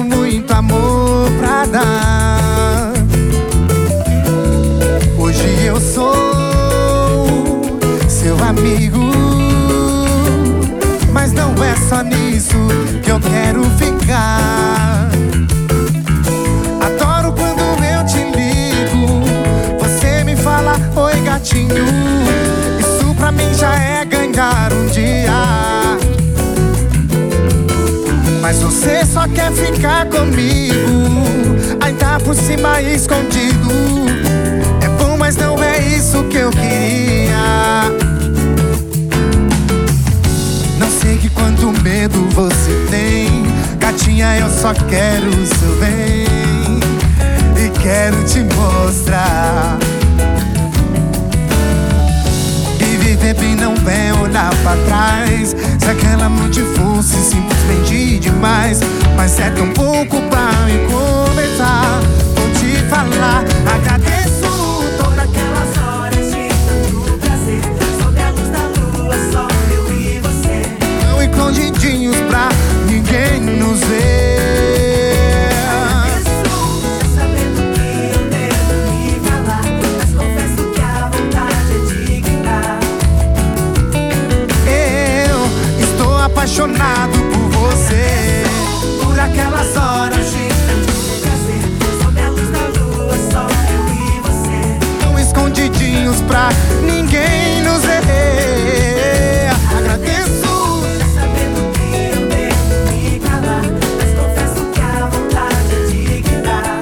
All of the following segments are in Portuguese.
muito amor pra dar. Hoje eu sou seu amigo, mas não é só nisso que eu quero ficar. Adoro quando eu te ligo, você me fala oi gatinho. Isso pra mim já é ganhar um dia. Mas você só quer ficar comigo, ainda por cima escondido. É bom, mas não é isso que eu queria. Não sei que quanto medo você tem, gatinha, eu só quero o seu bem e quero te mostrar. E viver bem não é olhar pra trás. Se aquela noite fosse simplesmente demais, mas é tão pouco pra me conversar. Vou te falar, agradeço todas aquelas horas de tanto prazer. Sob a luz da lua, só eu e você, não escondidinhos pra ninguém nos ver. Agradeço, já sabendo que eu devo me calar, mas confesso que a vontade é de gritar. Eu estou apaixonado por você, por aquelas horas de tanto prazer. Sob a luz da lua, só eu e você, tão escondidinhos pra ninguém nos ver. Agradeço, já sabendo que eu devo me calar, mas confesso que a vontade é de gritar.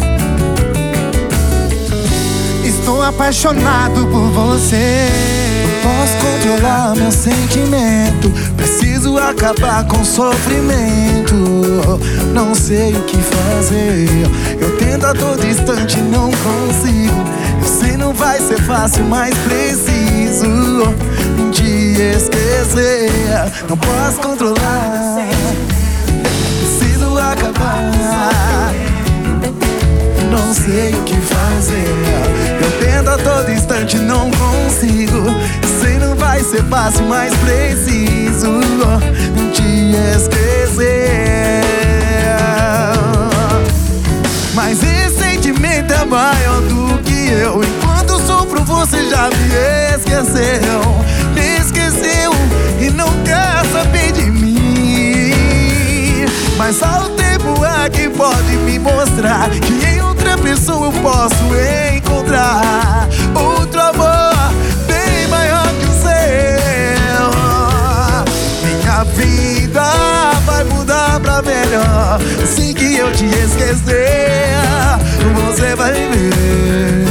estou apaixonado por você. Posso controlar meu sentimento, preciso acabar com o sofrimento. Não sei o que fazer, eu tento a todo instante, não consigo. Eu sei não vai ser fácil, mas preciso te esquecer. Não posso controlar, preciso acabar. Não sei o que fazer, eu tento a todo instante, não consigo. Sei não vai ser fácil, mas preciso te esquecer. Mas esse sentimento é maior do que eu. Enquanto sofro você já me esqueceu. Me esqueceu e não quer saber de mim. Mas só o tempo é que pode me mostrar que em outra pessoa eu posso encontrar outro amor bem maior que o seu. Minha vida vai mudar pra melhor assim que eu te esquecer. Você vai ver.